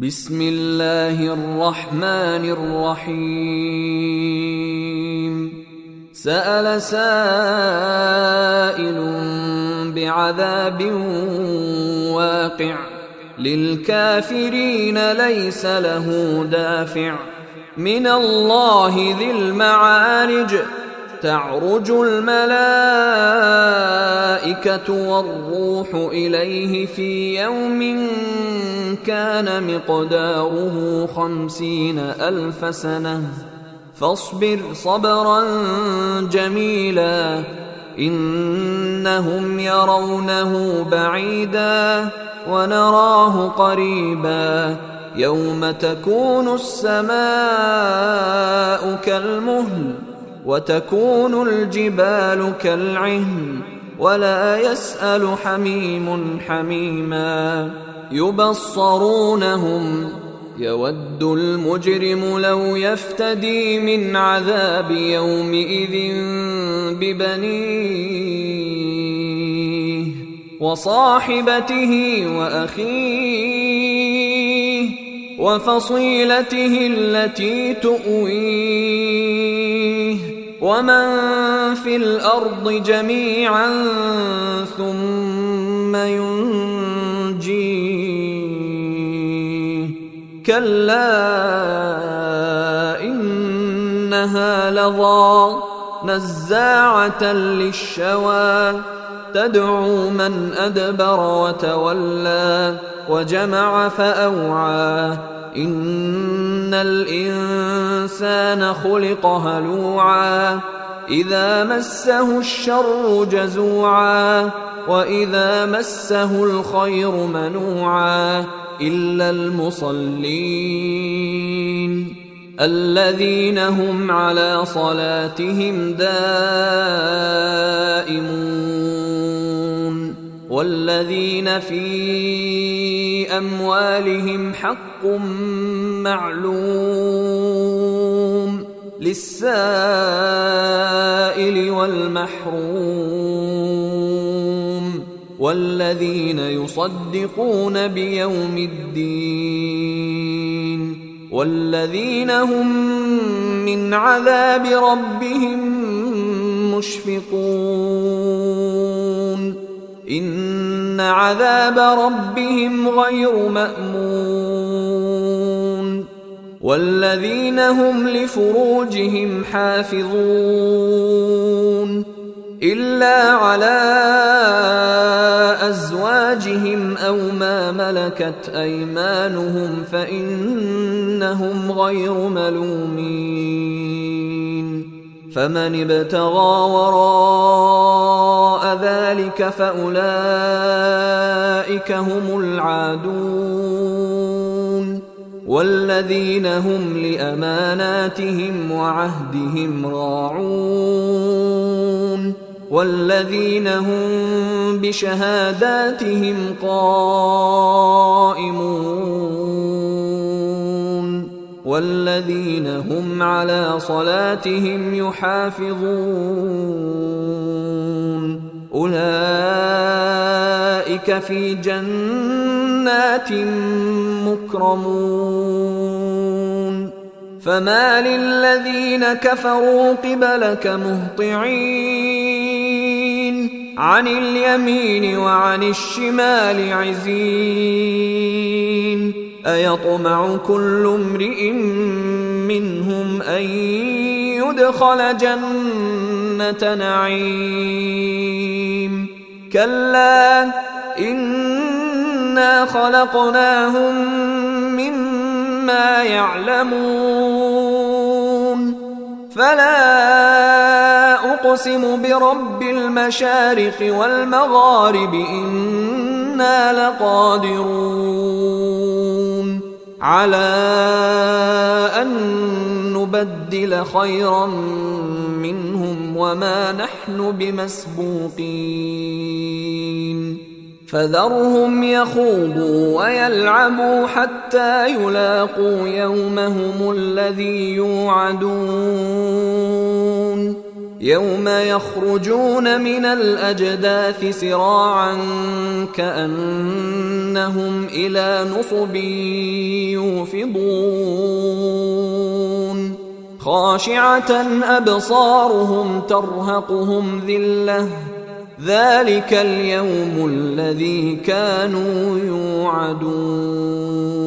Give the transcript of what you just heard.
بسم الله الرحمن الرحيم. سأل سائل بعذاب واقع للكافرين ليس له دافع من الله ذي المعارج. تعرج الملائكة والروح إليه في يوم كان مقداره 50,000 سنة فاصبر صبرا جميلا إنهم يرونه بعيدا ونراه قريبا يوم تكون السماء كالمهل وتكون الجبال كالعهن ولا يسأل حميم حميما يبصرونهم يود المجرم لو يفتدي من عذاب يومئذ ببنيه وصاحبته وأخيه وفصيلته التي تؤويه ومن في الأرض جميعا ثم ينجيه كلا إنها لظى نزاعة للشوى تدعو من أدبر وتولى وجمع فأوعى إن الإنسان خلق هلوعا إذا مسه الشر جزوعا وإذا مسه الخير منوعا إلا المصلين الذين هم على صلاتهم دائمون والذين في أموالهم حق معلوم للسائل والمحروم والذين يصدقون بيوم الدين والذين هم من عذاب ربهم مشفقون إن عذاب ربهم غير مأمون والذين هم لفروجهم حافظون إلا على أزواجهم أو ما ملكت أيمانهم فإنهم غير ملومين فمن ابتغى وراء ذلك فأولئك هم العادون والذين هم لأماناتهم وعهدهم راعون والذين هم بشهاداتهم قائمون والذين هم على صلاتهم يحافظون أولئك في جنات مكرمون فما للذين كفروا قبلك مهطعين عن اليمين وعن الشمال عزين أيطمع كل امرئ منهم أن يدخل جنة نعيم كلا إنا خلقناهم مما يعلمون فلا أقسم برب المشارق والمغارب إنا لقادرون على أن نبدل خيرا منهم وما نحن بمسبوقين فذرهم يخوضوا ويلعبوا حتى يلاقوا يومهم الذي يوعدون يوم يخرجون من الأجداث سراعا كأنهم إلى نصب يوفضون خاشعة أبصارهم ترهقهم ذلة ذلك اليوم الذي كانوا يوعدون